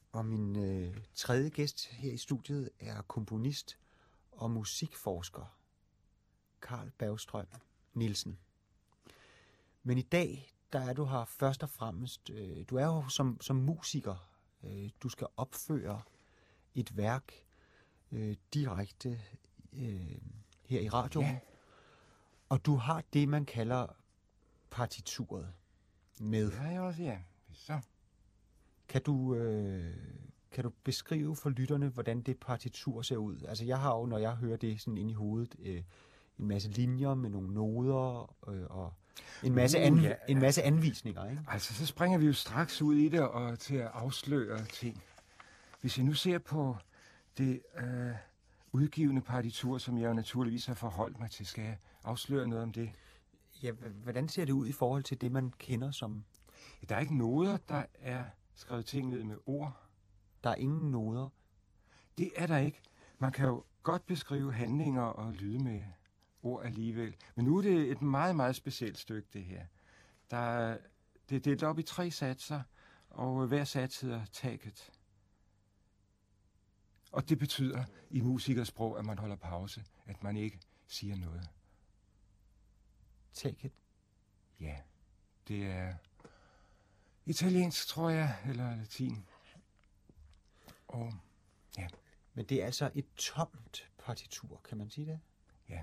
Og min tredje gæst her i studiet er komponist og musikforsker Carl Bergstrøm Nielsen. Men i dag, der er du her først og fremmest, du er jo som musiker. Du skal opføre et værk direkte her i radioen. Ja. Og du har det, man kalder partituret med. Det har jeg også, ja. Så. Kan du beskrive for lytterne, hvordan det partitur ser ud? Altså jeg har jo, når jeg hører det sådan ind i hovedet, en masse linjer med nogle noder og en masse anvisninger, ikke? Altså så springer vi jo straks ud i det og til at afsløre ting. Hvis jeg nu ser på det udgivende partitur, som jeg jo naturligvis har forholdt mig til, skal jeg afsløre noget om det? Ja, hvordan ser det ud i forhold til det, man kender som... Der er ikke noder, der er skrevet ting ned med ord. Der er ingen noder? Det er der ikke. Man kan jo godt beskrive handlinger og lyde med ord alligevel. Men nu er det et meget, meget specielt stykke, det her. Det er delt op i 3 satser, og hver sats hedder taket. Og det betyder i musikersprog, at man holder pause, at man ikke siger noget. Taket? Ja, det er italiensk, tror jeg, eller latin. Og ja. Men det er altså et tomt partitur, kan man sige det? Ja.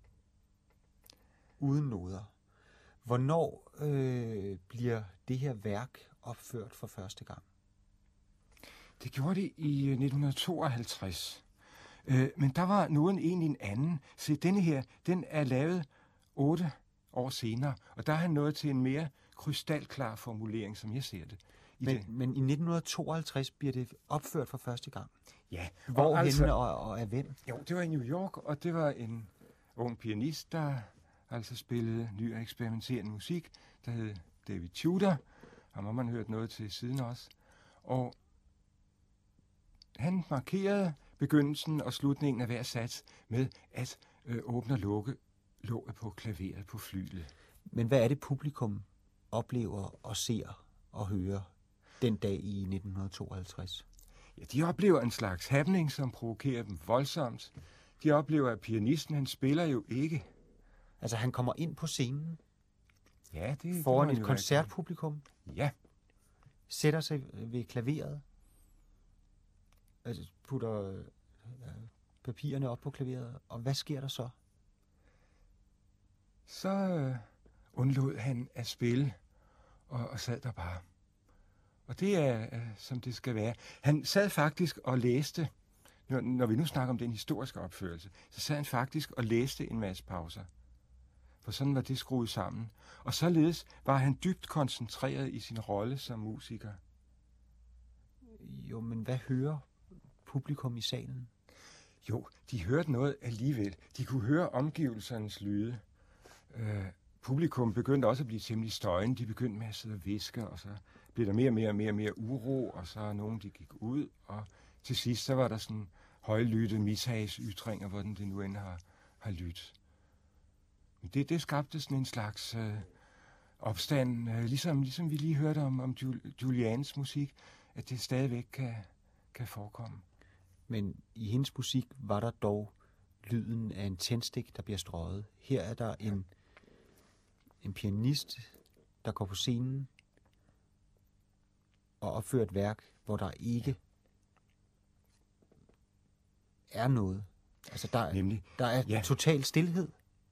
Uden noder. Hvornår bliver det her værk opført for første gang? Det gjorde det i 1952. Men der var noden egentlig en anden. Se, denne her, den er lavet 8 år senere, og der er han nået til en mere krystalklar formulering, som jeg ser det. Men i 1952 bliver det opført for første gang? Ja. Hvorhenne altså, og af hvem? Jo, det var i New York, og det var en ung pianist, der altså spillede ny og eksperimenterende musik, der hed David Tudor. Ham har man hørt noget til siden også. Og han markerede begyndelsen og slutningen af hver sats med at åbne og lukke låget på klaveret på flyglet. Men hvad er det, publikum oplever og ser og hører den dag i 1952? Ja, de oplever en slags happening, som provokerer dem voldsomt. De oplever, at pianisten, han spiller jo ikke. Altså, han kommer ind på scenen? Ja, det foran et koncertpublikum? Ja. Sætter sig ved klaveret? Altså, putter papirerne op på klaveret? Og hvad sker der så? Så undlod han at spille og sad der bare. Og det er, som det skal være. Han sad faktisk og læste, når vi nu snakker om den historiske opførelse, så sad han faktisk og læste en masse pauser. For sådan var det skruet sammen. Og således var han dybt koncentreret i sin rolle som musiker. Jo, men hvad hører publikum i salen? Jo, de hørte noget alligevel. De kunne høre omgivelsernes lyde. Publikum begyndte også at blive temmelig støjende. De begyndte med at sidde og viske, og så blev der mere uro, og så nogen, de gik ud, og til sidst så var der sådan højlytte mishagsytringer, hvordan det nu end har lyttet. Men det skabte sådan en slags opstand, ligesom vi lige hørte om Julianes musik, at det stadigvæk kan forekomme. Men i hendes musik var der dog lyden af en tændstik, der bliver strøget. Her er der en pianist, der går på scenen og opfører et værk, hvor der ikke er noget. Altså der er total stilhed.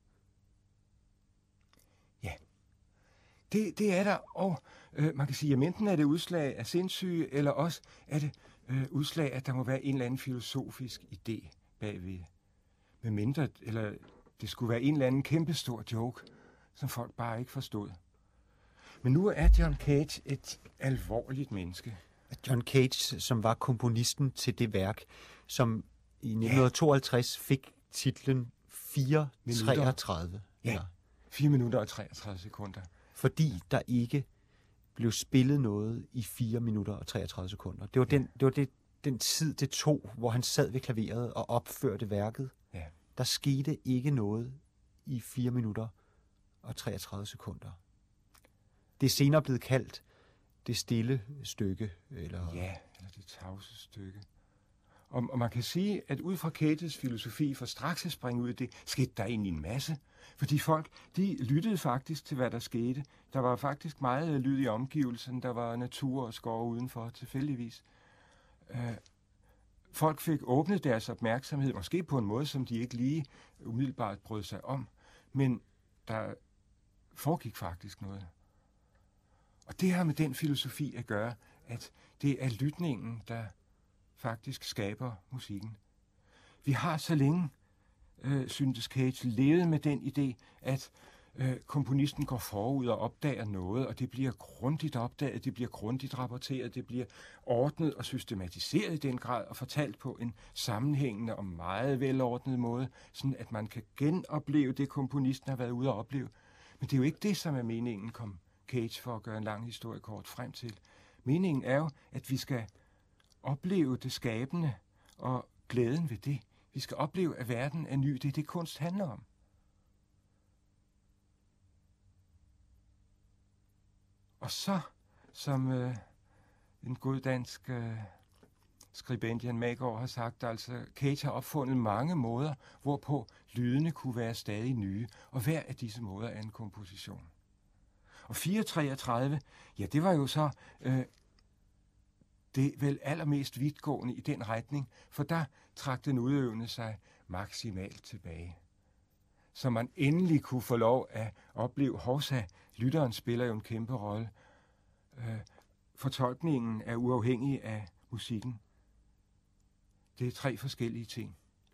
Ja, det er der, og man kan sige, at enten er det udslag af sindssyge, eller også er det udslag, at der må være en eller anden filosofisk idé bagved. Med mindre, eller det skulle være en eller anden kæmpestor joke, som folk bare ikke forstod. Men nu er John Cage et alvorligt menneske. John Cage, som var komponisten til det værk, som i 1952 fik titlen 4:33. Ja, 4 minutter og 33 sekunder. Fordi der ikke blev spillet noget i 4 minutter og 33 sekunder. Det var den tid, det tog, hvor han sad ved klaveret og opførte værket. Ja. Der skete ikke noget i 4 minutter og 33 sekunder. Det er senere blevet kaldt det stille stykke? Eller? Ja, eller det tavse stykke. Og man kan sige, at ud fra Cages filosofi, for straks at springe ud af det, skete der egentlig en masse. Fordi folk, de lyttede faktisk til, hvad der skete. Der var faktisk meget lyd i omgivelsen. Der var natur og skov udenfor, tilfældigvis. Folk fik åbnet deres opmærksomhed, måske på en måde, som de ikke lige umiddelbart brød sig om. Men der foregik faktisk noget. Og det har med den filosofi at gøre, at det er lytningen, der faktisk skaber musikken. Vi har så længe, syntes Cage, levet med den idé, at komponisten går forud og opdager noget, og det bliver grundigt opdaget, det bliver grundigt rapporteret, det bliver ordnet og systematiseret i den grad, og fortalt på en sammenhængende og meget velordnet måde, sådan at man kan genopleve det, komponisten har været ude at opleve. Men det er jo ikke det, som er meningen, kom Cage, for at gøre en lang historie kort, frem til. Meningen er jo, at vi skal opleve det skabende og glæden ved det. Vi skal opleve, at verden er ny. Det er det, kunst handler om. Og så, som en god dansk skribent, Jan Maggaard, har sagt, altså Cage har opfundet mange måder, hvorpå lydene kunne være stadig nye, og hver af disse måder er en komposition. Og 433, ja, det var jo så det vel allermest vidtgående i den retning, for der trak den udøvende sig maksimalt tilbage. Så man endelig kunne få lov at opleve, hovsa, lytteren spiller jo en kæmpe rolle. Fortolkningen er uafhængig af musikken. Det er 3 forskellige ting.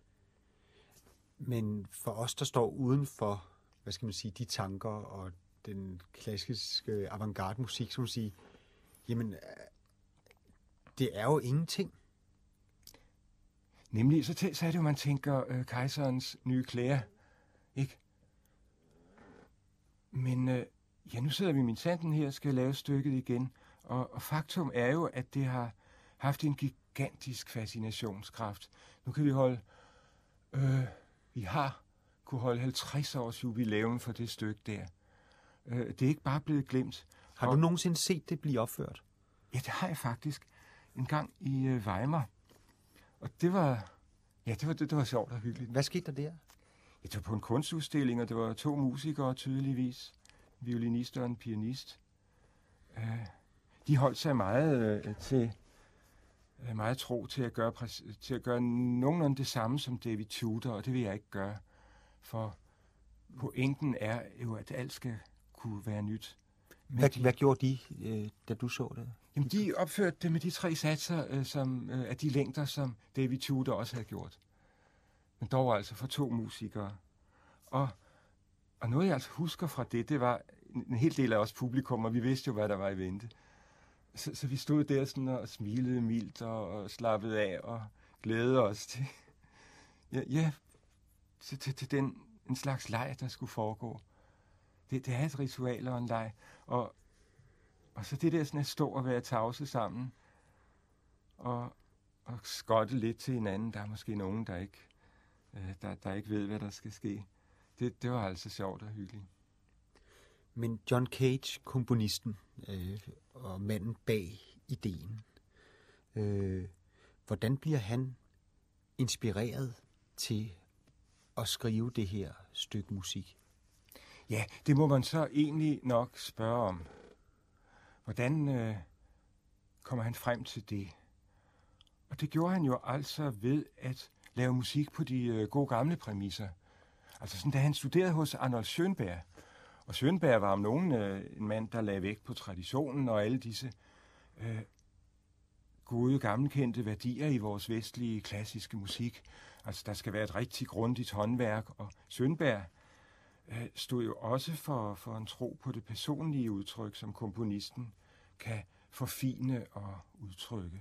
Men for os, der står uden for, hvad skal man sige, de tanker og den klassiske avantgarde musik, som siger, jamen, det er jo ingenting. Nemlig, så er det jo, man tænker kejserens nye klæder, ikke? Men ja, nu sidder vi i min sanden her og skal lave stykket igen, og faktum er jo, at det har haft en gigantisk fascinationskraft. Nu kan vi kunne holde 50 års jubilæum for det stykke der. Det er ikke bare blevet glemt. Har du nogensinde set det blive opført? Ja, det har jeg faktisk. En gang i Weimar. Og det var sjovt og hyggeligt. Hvad skete der der? Jeg var på en kunstudstilling, og det var 2 musikere tydeligvis. En violinist og en pianist. De holdt sig meget tro til at gøre nogenlunde det samme som David Tudor, og det vil jeg ikke gøre. For pointen er jo, at alt skal kunne være nyt. Hvad gjorde de, da du så det? Jamen, de opførte det med de 3 satser som af de længder, som David Tudor også havde gjort. Men dog altså for 2 musikere. Og noget, jeg altså husker fra det var en hel del af os publikum, og vi vidste jo, hvad der var i vente. Så vi stod der sådan og smilede mildt og slappede af og glædede os til, til en slags leg, der skulle foregå. Det er et ritual og en leg. Og så det der sådan at stå og være tavse sammen og skotte lidt til hinanden. Der er måske nogen, der ikke ved, hvad der skal ske. Det var altså sjovt og hyggeligt. Men John Cage, komponisten og manden bag ideen, hvordan bliver han inspireret til at skrive det her stykke musik? Ja, det må man så egentlig nok spørge om. Hvordan kommer han frem til det? Og det gjorde han jo altså ved at lave musik på de gode gamle præmisser. Altså sådan, da han studerede hos Arnold Schönberg. Og Schönberg var om nogen en mand, der lagde vægt på traditionen og alle disse gode, gammelkendte værdier i vores vestlige klassiske musik. Altså, der skal være et rigtig grundigt håndværk, og Schönberg stod jo også for en tro på det personlige udtryk, som komponisten kan forfine og udtrykke.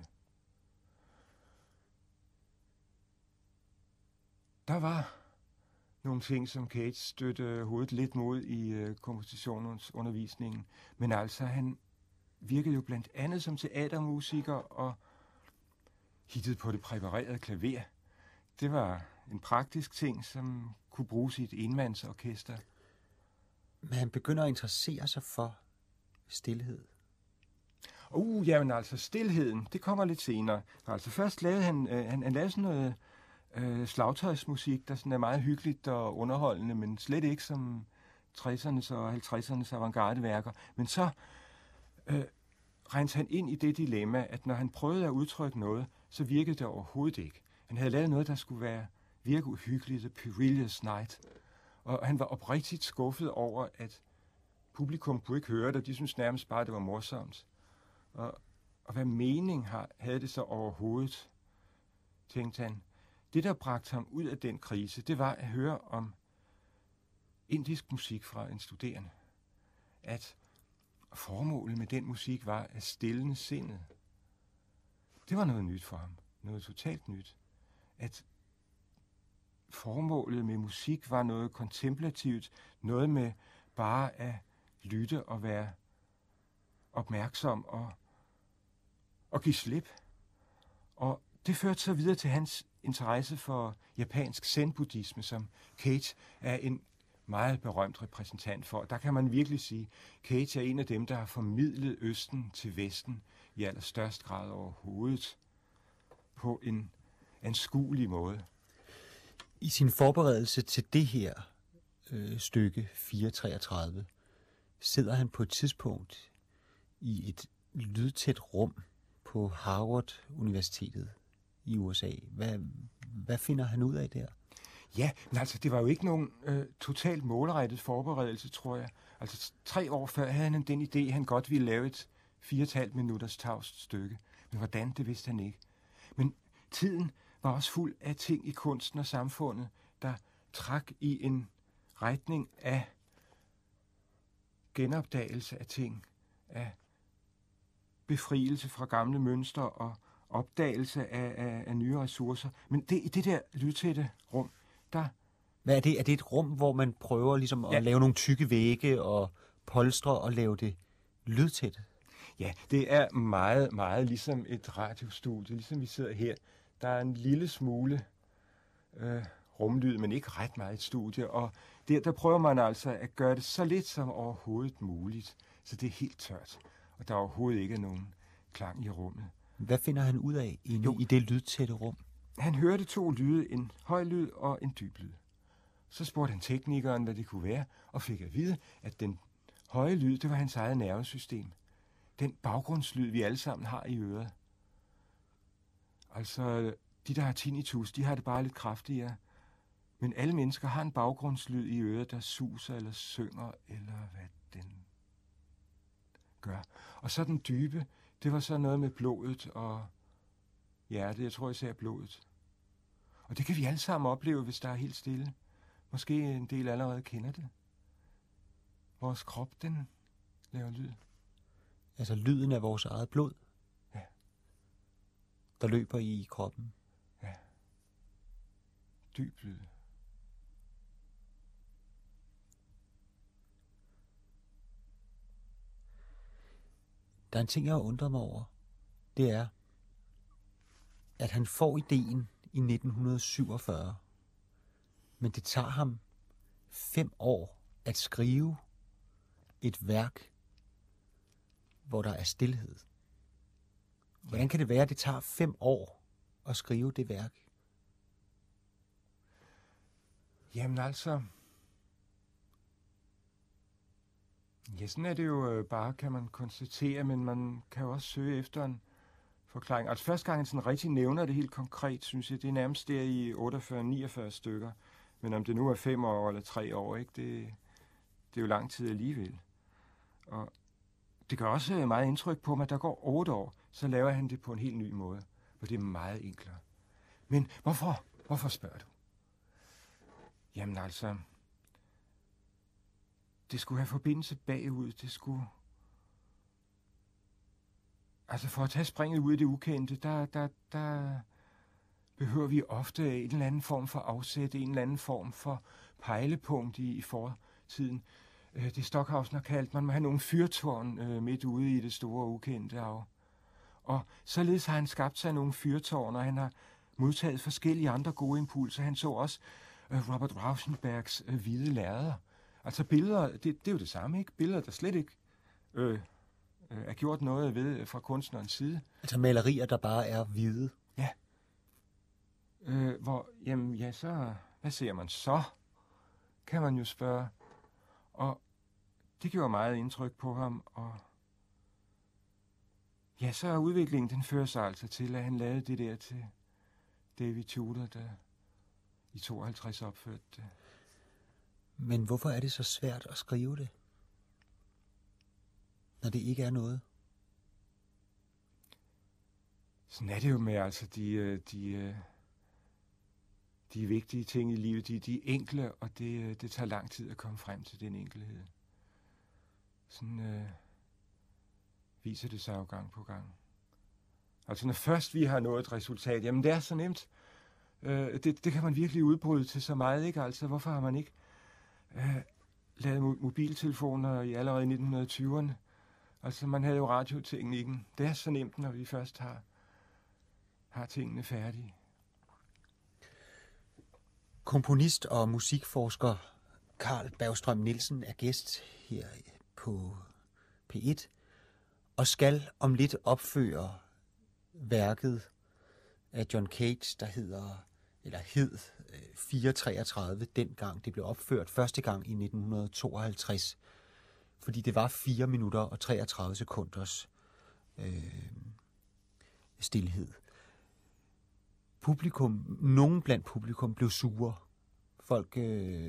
Der var nogle ting, som Cage stødte hovedet lidt mod i kompositionsundervisningen, men altså han virkede jo blandt andet som teatermusiker og hittede på det præparerede klaver. Det var en praktisk ting, som kunne bruges i et enmandsorkester. Men han begynder at interessere sig for stilhed. Jamen altså, stilheden, det kommer lidt senere. Altså først lavede han lavede sådan noget slagtøjsmusik, der sådan er meget hyggeligt og underholdende, men slet ikke som 60'ernes og 50'ernes avantgardeværker. Men så rens han ind i det dilemma, at når han prøvede at udtrykke noget, så virkede det overhovedet ikke. Han havde lavet noget, der skulle virke uhyggeligt, The Perilous Night. Og han var oprigtigt skuffet over, at publikum kunne ikke høre det, de syntes nærmest bare, det var morsomt. Og hvad mening havde det så overhovedet, tænkte han. Det, der bragte ham ud af den krise, det var at høre om indisk musik fra en studerende. At formålet med den musik var at stille sindet. Det var noget nyt for ham. Noget totalt nyt. At formålet med musik var noget kontemplativt. Noget med bare at lytte og være opmærksom og give slip. Og det førte så videre til hans interesse for japansk zen-buddhisme, som Cage er en meget berømt repræsentant for. Der kan man virkelig sige, Cage er en af dem, der har formidlet Østen til Vesten i allerstørst grad overhovedet på en anskuelig måde. I sin forberedelse til det her stykke 433 sidder han på et tidspunkt i et lydtæt rum på Harvard Universitetet i USA. Hvad finder han ud af der? Ja, men altså, det var jo ikke nogen totalt målrettet forberedelse, tror jeg. Altså, 3 år før havde han den idé, han godt ville lave et 4,5 minutters tavst stykke. Men hvordan, det vidste han ikke. Men tiden var også fuld af ting i kunsten og samfundet, der trak i en retning af genopdagelse af ting, af befrielse fra gamle mønstre og opdagelse af nye ressourcer. Men i det der lydtætte rum, der... Hvad er det? Er det et rum, hvor man prøver ligesom at lave nogle tykke vægge og polstre og lave det lydtæt? Ja, det er meget, meget ligesom et radiostudie, ligesom vi sidder her. Der er en lille smule rumlyd, men ikke ret meget et studie, og der prøver man altså at gøre det så lidt som overhovedet muligt, så det er helt tørt, og der er overhovedet ikke nogen klang i rummet. Hvad finder han ud af i det lydtætte rum? Han hørte 2 lyde, en høj lyd og en dyb lyd. Så spurgte han teknikeren, hvad det kunne være, og fik at vide, at den høje lyd, det var hans eget nervesystem. Den baggrundslyd, vi alle sammen har i øret. Altså, de, der har tinnitus, de har det bare lidt kraftigere. Men alle mennesker har en baggrundslyd i øret, der suser eller synger, eller hvad den gør. Og så den dybe, det var så noget med blodet og hjertet. Jeg tror især blodet. Og det kan vi alle sammen opleve, hvis der er helt stille. Måske en del allerede kender det. Vores krop, den laver lyd. Altså lyden af vores eget blod? Ja. Der løber i kroppen? Ja. Dyb lyd. Der er en ting, jeg har undret mig over. Det er, at han får ideen i 1947. Men det tager ham 5 år at skrive et værk, hvor der er stilhed. Hvordan kan det være, at det tager 5 år at skrive det værk? Jamen altså... Ja, sådan er det jo bare, kan man konstatere, men man kan jo også søge efter en forklaring. Altså første gang, han sådan rigtig nævner det helt konkret, synes jeg, det er nærmest der i 48-49 stykker. Men om det nu er 5 år eller 3 år, ikke, det er jo lang tid alligevel. Og det gør også meget indtryk på mig, at der går 8 år, så laver han det på en helt ny måde, for det er meget enklere. Men hvorfor? Hvorfor spørger du? Jamen altså... Det skulle have forbindelse bagud, det skulle... Altså for at tage springet ud i det ukendte, der behøver vi ofte en eller anden form for afsæt, en eller anden form for pejlepunkt i fortiden. Det Stockhausen har kaldt, man må have nogle fyrtårn midt ude i det store ukendte hav. Og således har han skabt sig nogle fyrtårn, og han har modtaget forskellige andre gode impulser. Han så også Robert Rauschenbergs hvide lærreder. Altså billeder, det er jo det samme, ikke? Billeder, der slet ikke er gjort noget ved fra kunstnerens side. Altså malerier, der bare er hvide. Ja. Så hvad ser man så? Kan man jo spørge. Og det gjorde meget indtryk på ham, og ja, så er udviklingen, den fører sig altså til, at han lavede det der til David Tudor, der i 52 opførte det. Men hvorfor er det så svært at skrive det, når det ikke er noget? Sådan er det jo med altså de vigtige ting i livet. De er enkle, og det tager lang tid at komme frem til den enkelhed. Sådan viser det sig jo gang på gang. Altså når først vi har nået et resultat, jamen det er så nemt. Det kan man virkelig udbryde til så meget, ikke? Altså hvorfor har man ikke lavet mobiltelefoner i allerede 1920'erne? Altså man havde jo radioteknikken. Det er så nemt, når vi først har tingene færdige. Komponist og musikforsker Carl Bergstrøm Nielsen er gæst her på P1 og skal om lidt opføre værket af John Cage, der hed 433, dengang det blev opført første gang i 1952. Fordi det var 4 minutter og 33 sekunders stilhed. Nogen blandt publikum blev sure. Folk